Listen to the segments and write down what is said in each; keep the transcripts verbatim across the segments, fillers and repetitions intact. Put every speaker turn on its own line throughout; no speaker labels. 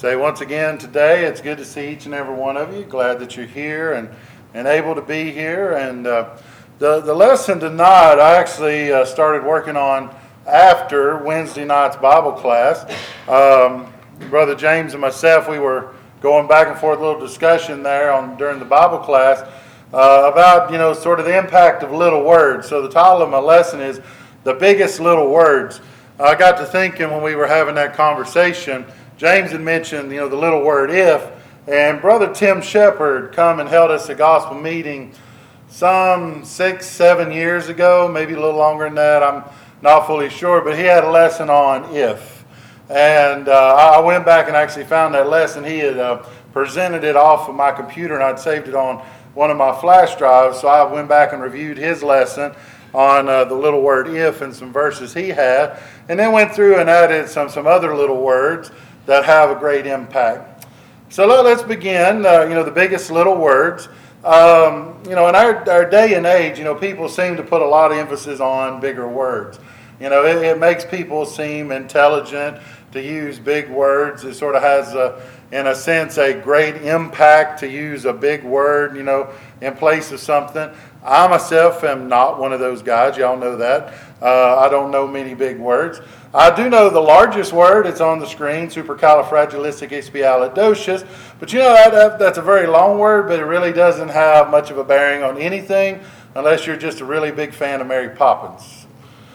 Say once again today, it's good to see each and every one of you. Glad that you're here and, and able to be here. And uh, the, the lesson tonight I actually uh, started working on after Wednesday night's Bible class. Um, Brother James and myself, we were going back and forth, a little discussion there on during the Bible class uh, about, you know, sort of the impact of little words. So the title of my lesson is The Biggest Little Words. I got to thinking when we were having that conversation, James had mentioned, you know, the little word if, and Brother Tim Shepard come and held us a gospel meeting some six, seven years ago, maybe a little longer than that, I'm not fully sure, but he had a lesson on if. And uh, I went back and actually found that lesson. He had uh, presented it off of my computer, and I'd saved it on one of my flash drives, so I went back and reviewed his lesson on uh, the little word if and some verses he had, and then went through and added some, some other little words that have a great impact. So let, let's begin, uh, you know, the biggest little words. Um, you know, in our, our day and age, you know, people seem to put a lot of emphasis on bigger words. You know, it, it makes people seem intelligent to use big words. It sort of has, a, in a sense, a great impact to use a big word, you know, in place of something. I myself am not one of those guys. Y'all know that. Uh, I don't know many big words. I do know the largest word. It's on the screen, supercalifragilisticexpialidocious. But you know, that, that, that's a very long word, but it really doesn't have much of a bearing on anything unless you're just a really big fan of Mary Poppins.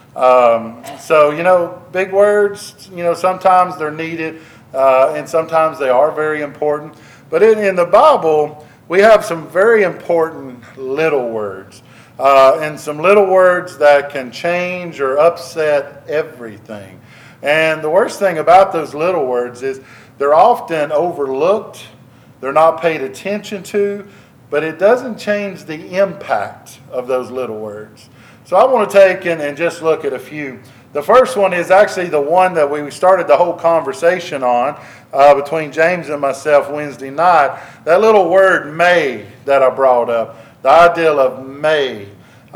Um, so, you know, big words, you know, sometimes they're needed uh, and sometimes they are very important. But in, in the Bible, we have some very important little words. Uh, and some little words that can change or upset everything. And the worst thing about those little words is they're often overlooked, they're not paid attention to, but it doesn't change the impact of those little words. So I want to take and, and just look at a few. The first one is actually the one that we started the whole conversation on uh, between James and myself Wednesday night. That little word may that I brought up. The ideal of may.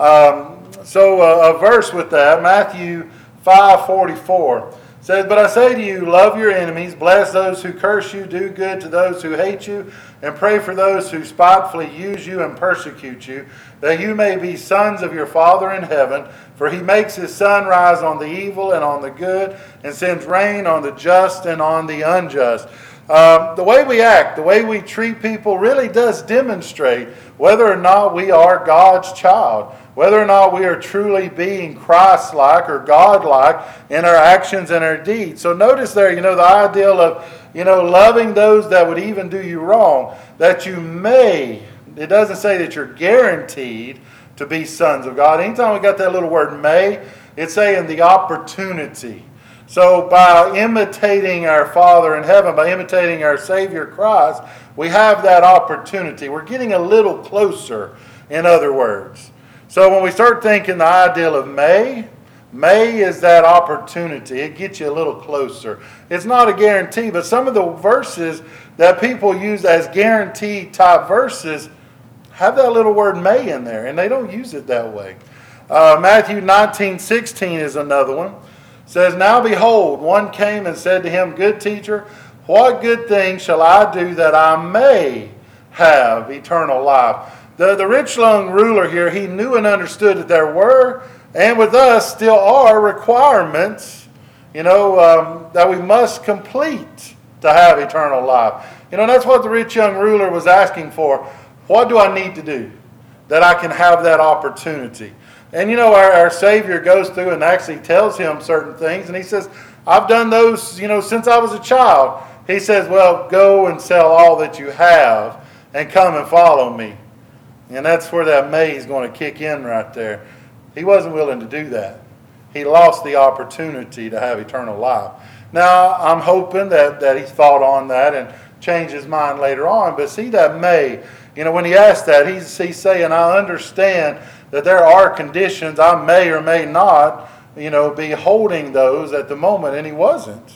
Um, so uh, a verse with that, Matthew five forty-four says, "But I say to you, love your enemies, bless those who curse you, do good to those who hate you, and pray for those who spitefully use you and persecute you, that you may be sons of your Father in heaven. For he makes his sun rise on the evil and on the good, and sends rain on the just and on the unjust." Um, the way we act, the way we treat people really does demonstrate whether or not we are God's child, whether or not we are truly being Christ-like or God-like in our actions and our deeds. So notice there, you know, the ideal of, you know, loving those that would even do you wrong, that you may, it doesn't say that you're guaranteed to be sons of God. Anytime we got that little word may, it's saying the opportunity. So by imitating our Father in heaven, by imitating our Savior Christ, we have that opportunity. We're getting a little closer, in other words. So when we start thinking the ideal of may, may is that opportunity. It gets you a little closer. It's not a guarantee, but some of the verses that people use as guaranteed type verses have that little word may in there, and they don't use it that way. Uh, Matthew nineteen sixteen is another one. It says, "Now behold, one came and said to him, Good teacher, what good thing shall I do that I may have eternal life?" The, the rich young ruler here, he knew and understood that there were, and with us still are, requirements, you know, um, that we must complete to have eternal life. You know, that's what the rich young ruler was asking for. What do I need to do that I can have that opportunity? And you know, our, our Savior goes through and actually tells him certain things. And he says, I've done those, you know, since I was a child. He says, well, go and sell all that you have and come and follow me. And that's where that may is going to kick in right there. He wasn't willing to do that. He lost the opportunity to have eternal life. Now, I'm hoping that, that he thought on that and changed his mind later on. But see that may, you know, when he asked that, he's, he's saying, I understand that there are conditions I may or may not, you know, be holding those at the moment, and he wasn't.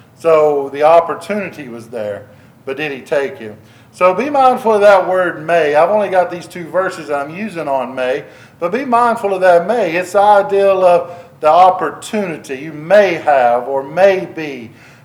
So the opportunity was there, but did he take it? So be mindful of that word may. I've only got these two verses I'm using on may, but be mindful of that may. It's the ideal of the opportunity you may have or may be.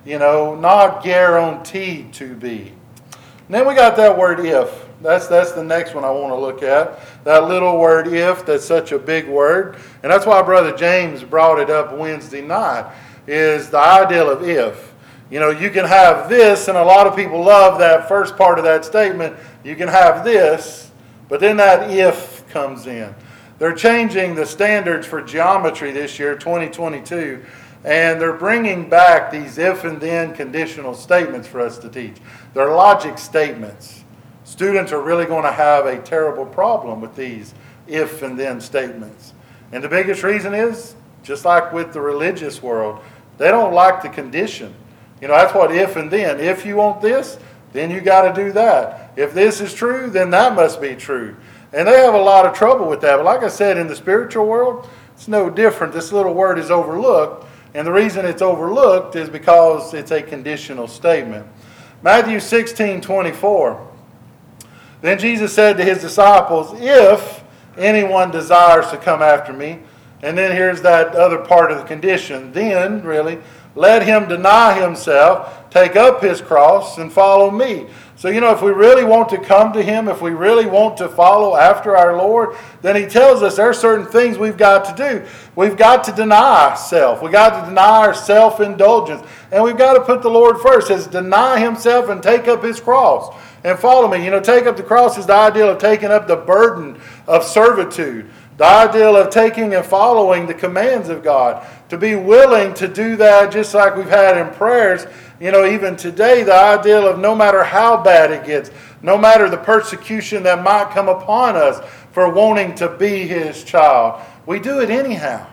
you know, not guaranteed to be. And then we got that word if. That's that's the next one I want to look at. That little word if, that's such a big word. And that's why Brother James brought it up Wednesday night, is the ideal of if. You know, you can have this, and a lot of people love that first part of that statement. You can have this, but then that if comes in. They're changing the standards for geometry this year, twenty twenty-two, and they're bringing back these if and then conditional statements for us to teach. They're logic statements. Students are really going to have a terrible problem with these if and then statements. And the biggest reason is, just like with the religious world, they don't like the condition. You know, that's what if and then. If you want this, then you got to do that. If this is true, then that must be true. And they have a lot of trouble with that. But like I said, in the spiritual world, it's no different. This little word is overlooked. And the reason it's overlooked is because it's a conditional statement. Matthew sixteen twenty-four. Then Jesus said to his disciples, if anyone desires to come after me, and then here's that other part of the condition, then, really, let him deny himself, take up his cross, and follow me. So, you know, if we really want to come to him, if we really want to follow after our Lord, then he tells us there are certain things we've got to do. We've got to deny self. We've got to deny our self-indulgence. And we've got to put the Lord first. It says, deny himself and take up his cross and follow me. You know, take up the cross is the ideal of taking up the burden of servitude. The ideal of taking and following the commands of God. To be willing to do that just like we've had in prayers. You know, even today, the ideal of no matter how bad it gets, no matter the persecution that might come upon us for wanting to be his child, we do it anyhow.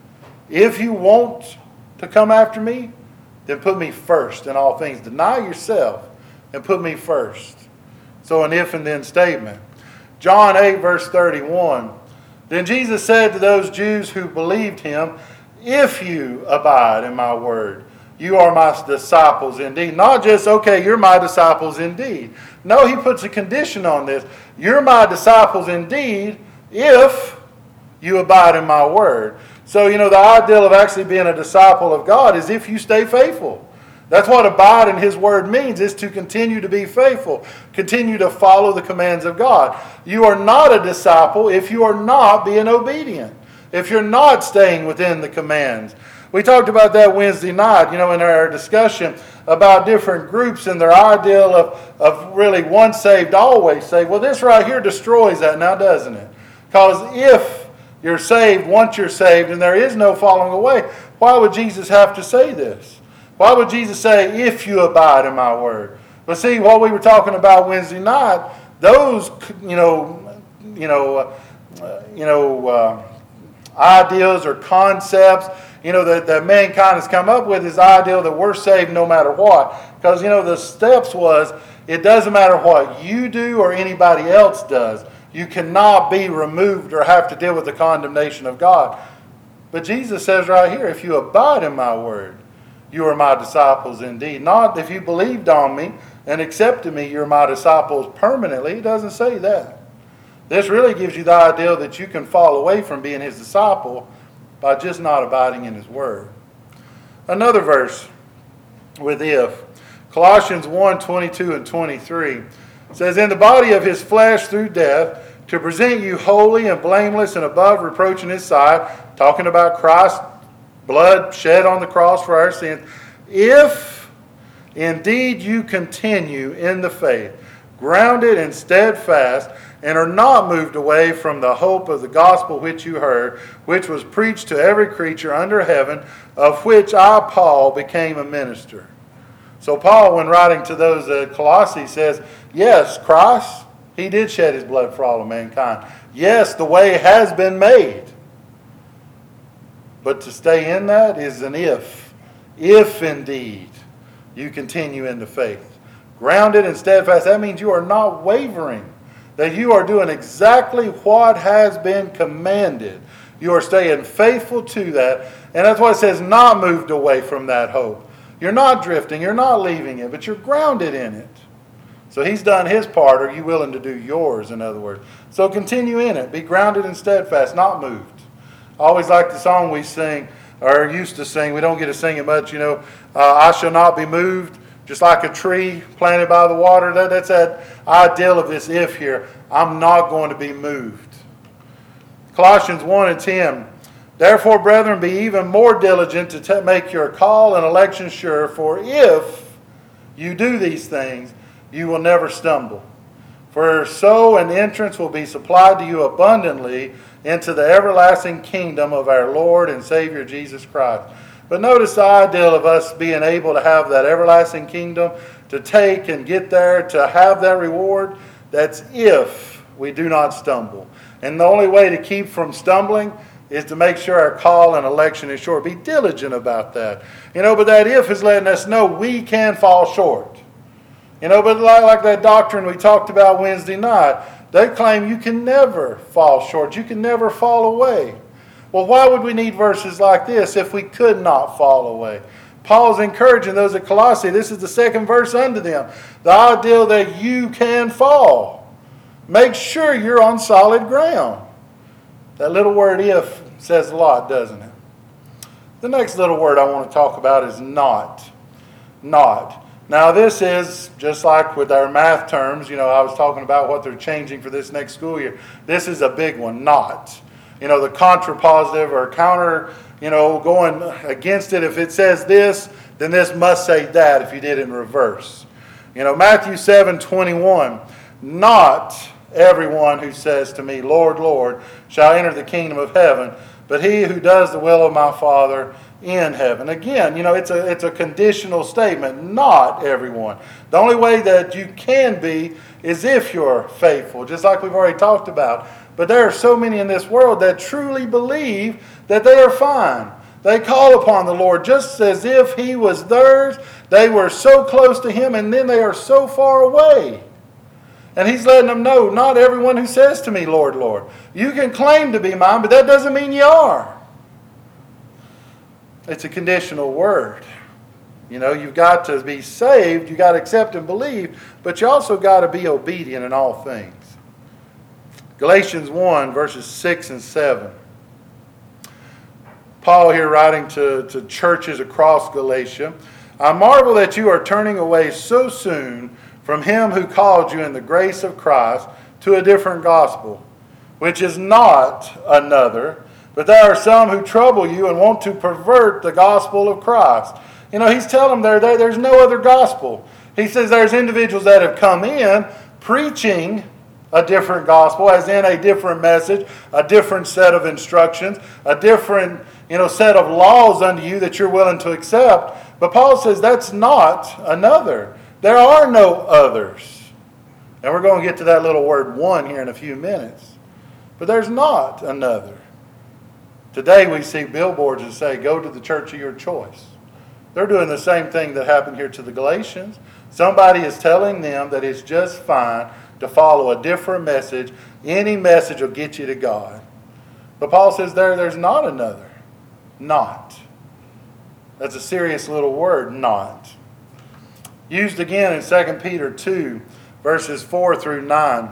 If you want to come after me, then put me first in all things. Deny yourself and put me first. So an if and then statement. John eight verse thirty-one. Then Jesus said to those Jews who believed him, if you abide in my word, you are my disciples indeed. Not just, okay, you're my disciples indeed. No, he puts a condition on this. You're my disciples indeed if you abide in my word. So, you know, the ideal of actually being a disciple of God is if you stay faithful. That's what abide in his word means, is to continue to be faithful. Continue to follow the commands of God. You are not a disciple if you are not being obedient. If you're not staying within the commands. We talked about that Wednesday night, you know, in our discussion about different groups and their ideal of, of really once saved, always saved. Well, this right here destroys that now, doesn't it? Because if you're saved, once you're saved, and there is no falling away, why would Jesus have to say this? Why would Jesus say, if you abide in my word? But see, what we were talking about Wednesday night, those, you know, you know, uh, you know, uh, ideals or concepts, you know, that, that mankind has come up with is the ideal that we're saved no matter what. Because, you know, the steps was, it doesn't matter what you do or anybody else does. You cannot be removed or have to deal with the condemnation of God. But Jesus says right here, if you abide in my word, you are my disciples indeed. Not if you believed on me and accepted me, you're my disciples permanently. He doesn't say that. This really gives you the idea that you can fall away from being his disciple by just not abiding in his word. Another verse with if. Colossians one, twenty-two and twenty-three says, in the body of his flesh through death, to present you holy and blameless and above reproach in his sight, talking about Christ's blood shed on the cross for our sins, if indeed you continue in the faith, grounded and steadfast, and are not moved away from the hope of the gospel which you heard, which was preached to every creature under heaven, of which I, Paul, became a minister. So Paul, when writing to those at Colossae, says, yes, Christ, he did shed his blood for all of mankind. Yes, the way has been made. But to stay in that is an if. If indeed you continue in the faith. Grounded and steadfast, that means you are not wavering. That you are doing exactly what has been commanded. You are staying faithful to that. And that's why it says not moved away from that hope. You're not drifting, you're not leaving it, but you're grounded in it. So he's done his part. Are you willing to do yours, in other words? So continue in it. Be grounded and steadfast, not moved. I always like the song we sing, or used to sing. We don't get to sing it much, you know. Uh, I shall not be moved, just like a tree planted by the water. That, that's that ideal of this if here. I'm not going to be moved. Colossians one and ten. Therefore, brethren, be even more diligent to t- make your call and election sure, for if you do these things, you will never stumble. For so an entrance will be supplied to you abundantly into the everlasting kingdom of our Lord and Savior Jesus Christ. But notice the ideal of us being able to have that everlasting kingdom, to take and get there, to have that reward. That's if we do not stumble. And the only way to keep from stumbling is to make sure our call and election is sure. Be diligent about that. You know, but that if is letting us know we can fall short. You know, but like, like that doctrine we talked about Wednesday night, they claim you can never fall short. You can never fall away. Well, why would we need verses like this if we could not fall away? Paul's encouraging those at Colossae. This is the second verse unto them. The ideal that you can fall. Make sure you're on solid ground. That little word if says a lot, doesn't it? The next little word I want to talk about is not. Not. Now this is, just like with our math terms, you know, I was talking about what they're changing for this next school year. This is a big one, not. You know, the contrapositive or counter, you know, going against it. If it says this, then this must say that if you did it in reverse. You know, Matthew seven twenty-one, not everyone who says to me, Lord, Lord, shall enter the kingdom of heaven, but he who does the will of my Father in heaven. Again, you know, it's a it's a conditional statement. Not everyone. The only way that you can be is if you're faithful, just like we've already talked about. But there are so many in this world that truly believe that they are fine. They call upon the Lord just as if He was theirs. They were so close to Him, and then they are so far away. And He's letting them know, not everyone who says to me, Lord, Lord. You can claim to be mine, but that doesn't mean you are. It's a conditional word. You know, you've got to be saved, you've got to accept and believe, but you also got to be obedient in all things. Galatians one, verses six and seven. Paul here writing to, to churches across Galatia. I marvel that you are turning away so soon from him who called you in the grace of Christ to a different gospel, which is not another, but there are some who trouble you and want to pervert the gospel of Christ. You know, he's telling them there, there there's no other gospel. He says there's individuals that have come in preaching a different gospel, as in a different message, a different set of instructions, a different, you know, set of laws unto you that you're willing to accept. But Paul says that's not another. There are no others. And we're going to get to that little word one here in a few minutes. But there's not another. Today we see billboards that say, go to the church of your choice. They're doing the same thing that happened here to the Galatians. Somebody is telling them that it's just fine to follow a different message. Any message will get you to God. But Paul says there, there's not another. Not. That's a serious little word, not. Used again in Second Peter two, verses four through nine.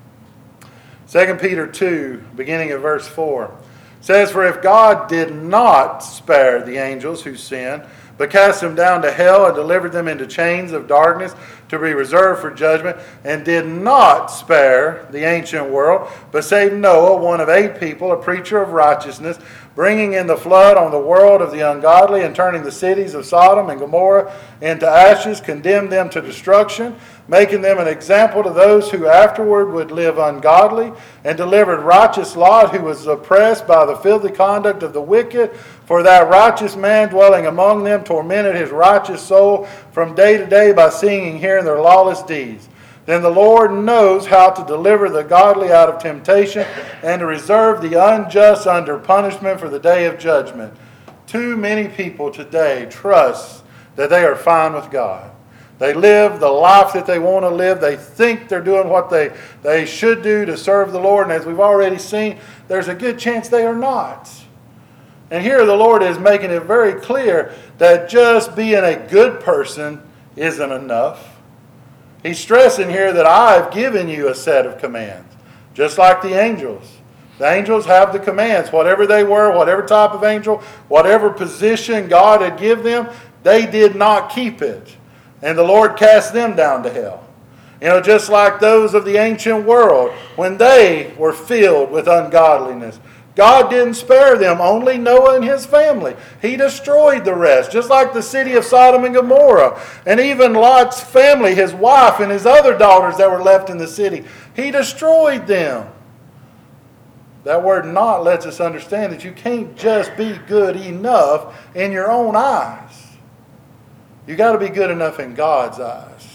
Second Peter two, beginning at verse four. Says, for if God did not spare the angels who sinned, but cast them down to hell and delivered them into chains of darkness to be reserved for judgment, and did not spare the ancient world, but saved Noah, one of eight people, a preacher of righteousness, bringing in the flood on the world of the ungodly, and turning the cities of Sodom and Gomorrah into ashes, condemned them to destruction, making them an example to those who afterward would live ungodly, and delivered righteous Lot, who was oppressed by the filthy conduct of the wicked. For that righteous man dwelling among them tormented his righteous soul from day to day by seeing and hearing their lawless deeds. Then the Lord knows how to deliver the godly out of temptation and to reserve the unjust under punishment for the day of judgment. Too many people today trust that they are fine with God. They live the life that they want to live. They think they're doing what they, they should do to serve the Lord. And as we've already seen, there's a good chance they are not. And here the Lord is making it very clear that just being a good person isn't enough. He's stressing here that I've given you a set of commands, just like the angels. The angels have the commands. Whatever they were, whatever type of angel, whatever position God had given them, they did not keep it. And the Lord cast them down to hell. You know, just like those of the ancient world, when they were filled with ungodliness, God didn't spare them, only Noah and his family. He destroyed the rest, just like the city of Sodom and Gomorrah. And even Lot's family, his wife and his other daughters that were left in the city, he destroyed them. That word "not" lets us understand that you can't just be good enough in your own eyes. You got to be good enough in God's eyes.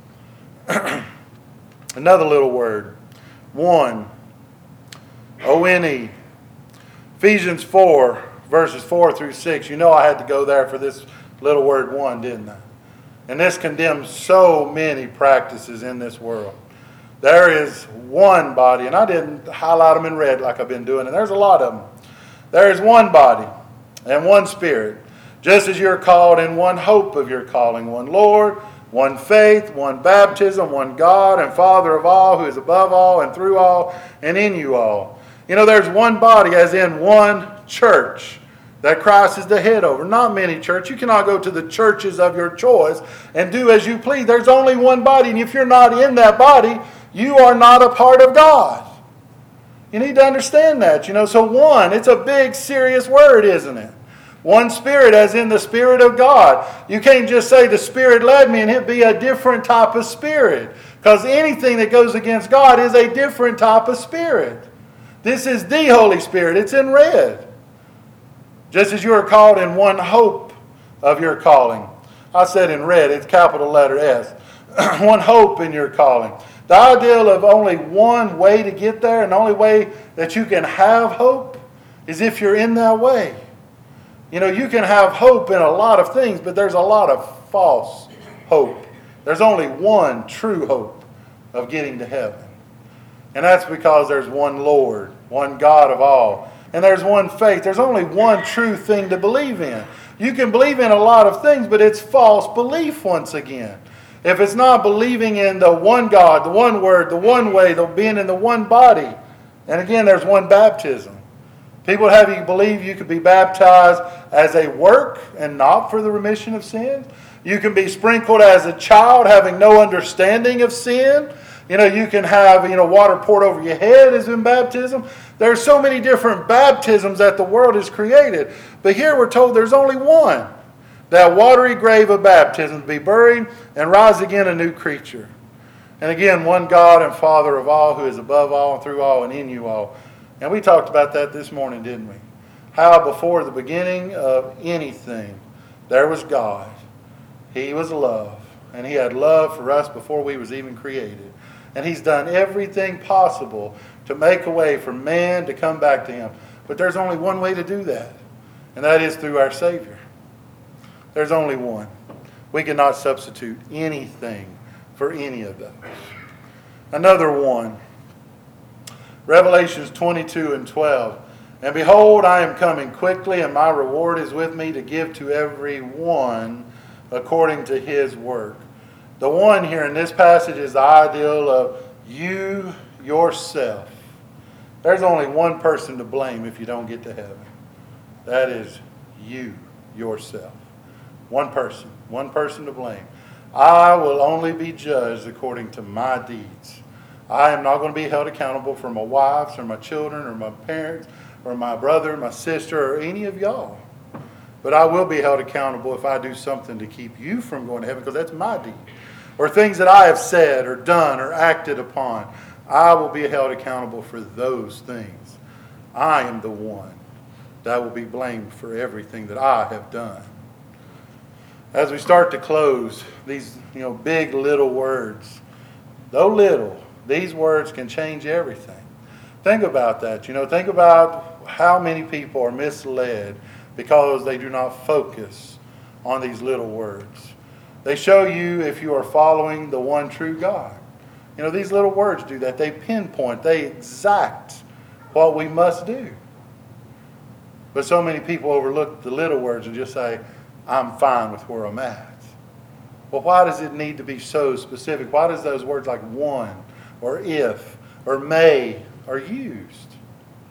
Another little word, one, O N E. Ephesians four, verses four through six. You know I had to go there for this little word "one," didn't I? And this condemns so many practices in this world. There is one body, and I didn't highlight them in red like I've been doing, and there's a lot of them. There is one body and one Spirit, just as you're called in one hope of your calling, one Lord, one faith, one baptism, one God and Father of all, who is above all and through all and in you all. You know, there's one body, as in one church, that Christ is the head over. Not many churches. You cannot go to the churches of your choice and do as you please. There's only one body, and if you're not in that body, you are not a part of God. You need to understand that. You know, so one, it's a big, serious word, isn't it? One Spirit, as in the Spirit of God. You can't just say the Spirit led me and it be a different type of spirit. Because anything that goes against God is a different type of spirit. This is the Holy Spirit. It's in red. Just as you are called in one hope of your calling. I said in red, it's capital letter S. One hope in your calling. The ideal of only one way to get there, and the only way that you can have hope, is if you're in that way. You know, you can have hope in a lot of things, but there's a lot of false hope. There's only one true hope of getting to heaven. And that's because there's one Lord, one God of all. And there's one faith. There's only one true thing to believe in. You can believe in a lot of things, but it's false belief once again. If it's not believing in the one God, the one Word, the one way, the being in the one body. And again, there's one baptism. People have you believe you could be baptized as a work and not for the remission of sins. You can be sprinkled as a child having no understanding of sin. You know, you can have, you know, water poured over your head as in baptism. There are so many different baptisms that the world has created. But here we're told there's only one. That watery grave of baptism, to be buried and rise again a new creature. And again, one God and Father of all, who is above all and through all and in you all. And we talked about that this morning, didn't we? How before the beginning of anything, there was God. He was love. And He had love for us before we was even created. And He's done everything possible to make a way for man to come back to Him. But there's only one way to do that. And that is through our Savior. There's only one. We cannot substitute anything for any of those. Another one. Revelations twenty-two and twelve. And behold, I am coming quickly, and my reward is with me to give to every one according to his work. The one here in this passage is the ideal of you yourself. There's only one person to blame if you don't get to heaven. That is you yourself. One person. One person to blame. I will only be judged according to my deeds. I am not going to be held accountable for my wives or my children or my parents or my brother, my sister, or any of y'all. But I will be held accountable if I do something to keep you from going to heaven, because that's my deed. Or things that I have said or done or acted upon. I will be held accountable for those things. I am the one that will be blamed for everything that I have done. As we start to close, these, you know, big little words, though little, these words can change everything. Think about that. You know, think about how many people are misled because they do not focus on these little words. They show you if you are following the one true God. You know, these little words do that. They pinpoint, they exact what we must do. But so many people overlook the little words and just say, I'm fine with where I'm at. Well, why does it need to be so specific? Why does those words like one or if or may are used?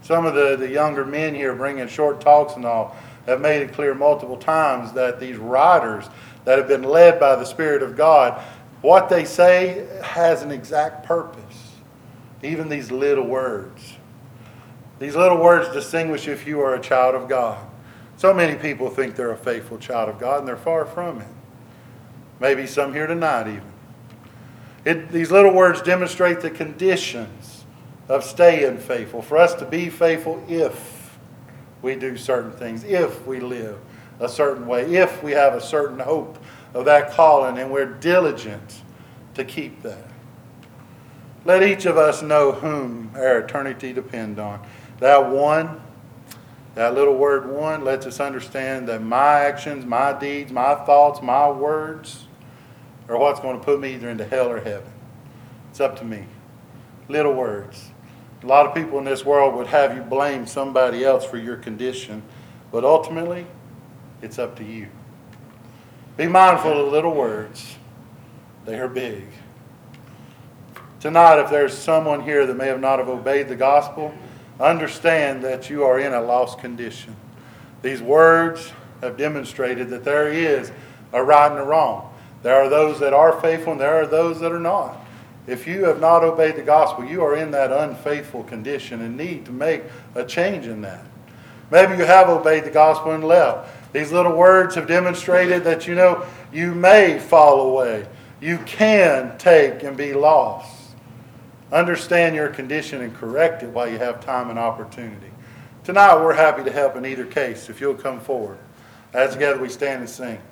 Some of the, the younger men here bringing short talks and all have made it clear multiple times that these writers that have been led by the Spirit of God, what they say has an exact purpose. Even these little words. These little words distinguish if you are a child of God. So many people think they're a faithful child of God, and they're far from it. Maybe some here tonight even. It, these little words demonstrate the conditions of staying faithful. For us to be faithful if we do certain things, if we live a certain way, if we have a certain hope of that calling, and we're diligent to keep that. Let each of us know whom our eternity depends on. That one, that little word one, lets us understand that my actions, my deeds, my thoughts, my words are what's going to put me either into hell or heaven. It's up to me. Little words. A lot of people in this world would have you blame somebody else for your condition, but ultimately, it's up to you. Be mindful of little words. They are big. Tonight, if there's someone here that may have not have obeyed the gospel, understand that you are in a lost condition. These words have demonstrated that there is a right and a wrong. There are those that are faithful and there are those that are not. If you have not obeyed the gospel, you are in that unfaithful condition and need to make a change in that. Maybe you have obeyed the gospel and left. These little words have demonstrated that, you know, you may fall away. You can take and be lost. Understand your condition and correct it while you have time and opportunity. Tonight we're happy to help in either case if you'll come forward. As together we stand and sing.